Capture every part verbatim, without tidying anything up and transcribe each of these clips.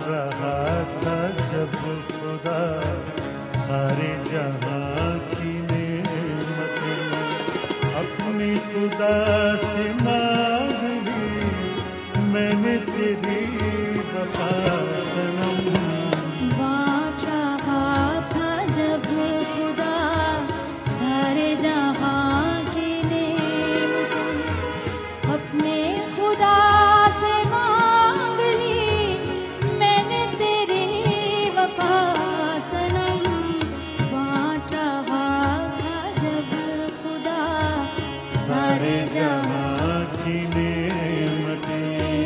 रहा था जब खुदा सारे जहां की नेमतें अपनी खुदा से मांग ली मैंने तेरी वफा सनम। बांट रहा था जब खुदा सारे जहां की नेमतें अपने खुदा से मांग ली मैंने तेरी वफा सनम। बांट रहा था जब खुदा सारे जहां की नेमतें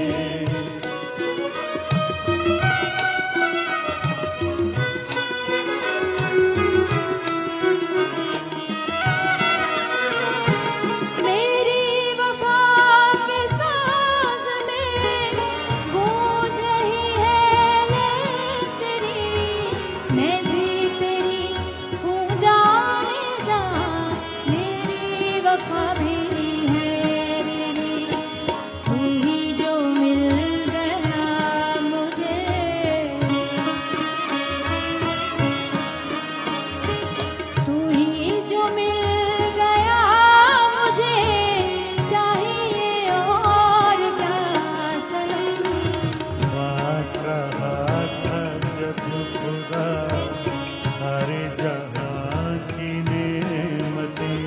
मेरी वफा के साज में गूंज रही है लय तेरी मैं भी तेरी हूँ जाने जा मेरी वफा भी है तेरी तू ही जो मिल गया मुझे तू ही जो मिल गया मुझे चाहिए और क्या सनम। बांट रहा था जब खुदा सारे जहां की नेमतें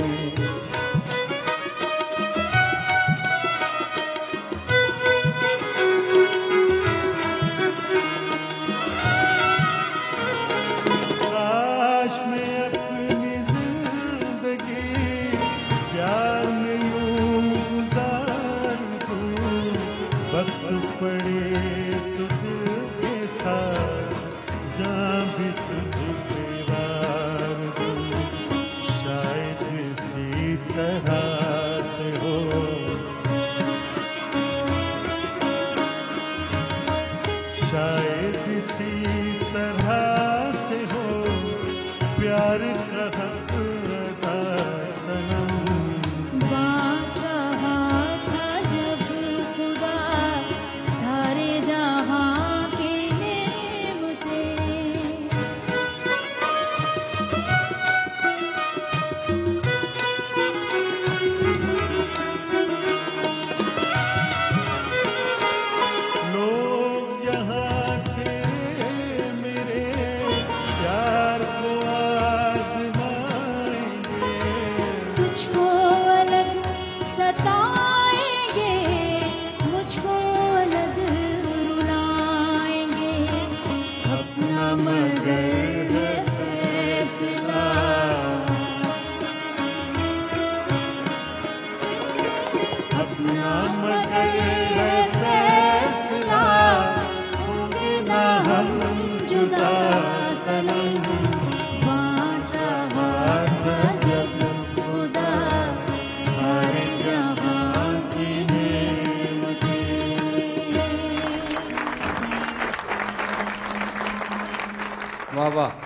काश मैं अपनी जिंदगी प्यार में यूं गुजार दूं वक्त पड़े तो दिल के साथ जहाँ भी तुझ पे वार दूं शायद इसी तरह से हो शायद इसी तरह से हो प्यार का हक अदा सनम। बांट रहा था जब खुदा सारे जहां की नेमतें लोग यहाँ तेरे मेरे प्यार को आजमाएंगे तुझको अलग सताएंगे मुझको अलग रुलाएंगे अपना मगर है फैसला अपना मगर है फैसला होंगे ना हम जुदा सनम। बांट रहा था जब खुदा सारे जहां की नेमतें। वाह वाह।